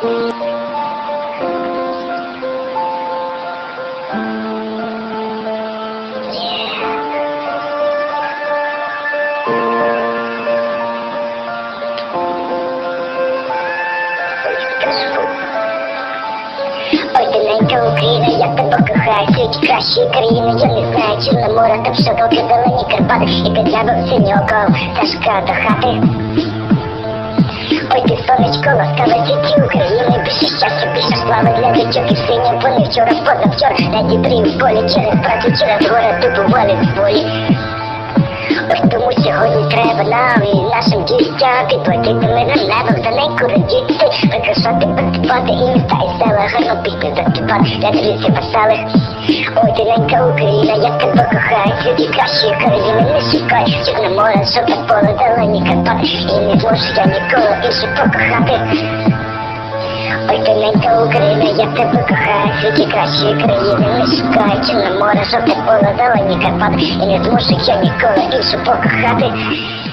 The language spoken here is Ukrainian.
Ой, ти ненька Україна, я тебе кохаю, світі кращої країни, я не знаю, Чорне море, там шоколки, зелені Карпати, і під небом синього коло, ташка до хати. Ой, ти сонечко, ласкаве діті України, більше щастя, більше слави для дитьок і синів, вони вчора, позавчора, на Дніпрі, в полі, через працю, через горе, тупо волі в полі. Ось тому сьогодні треба нам і нашим дітям підплатити мирним небом за неньку радіти, прикрашати, працювати і міста, і села, гарно пісні заспівати для друзів веселих. Ой, ти ненька Україна, я тебе кохаю, світі кращої країни не шукай, Чорне море, жовте поле, зелені Карпати, і не зможу я ніколи інше покохати. Ой, ти ненька Україна, я тебе кохаю, світі кращої країни не шукай, Чорне море, жовте поле, зелені Карпати, і не зможу я ніколи інше покохати.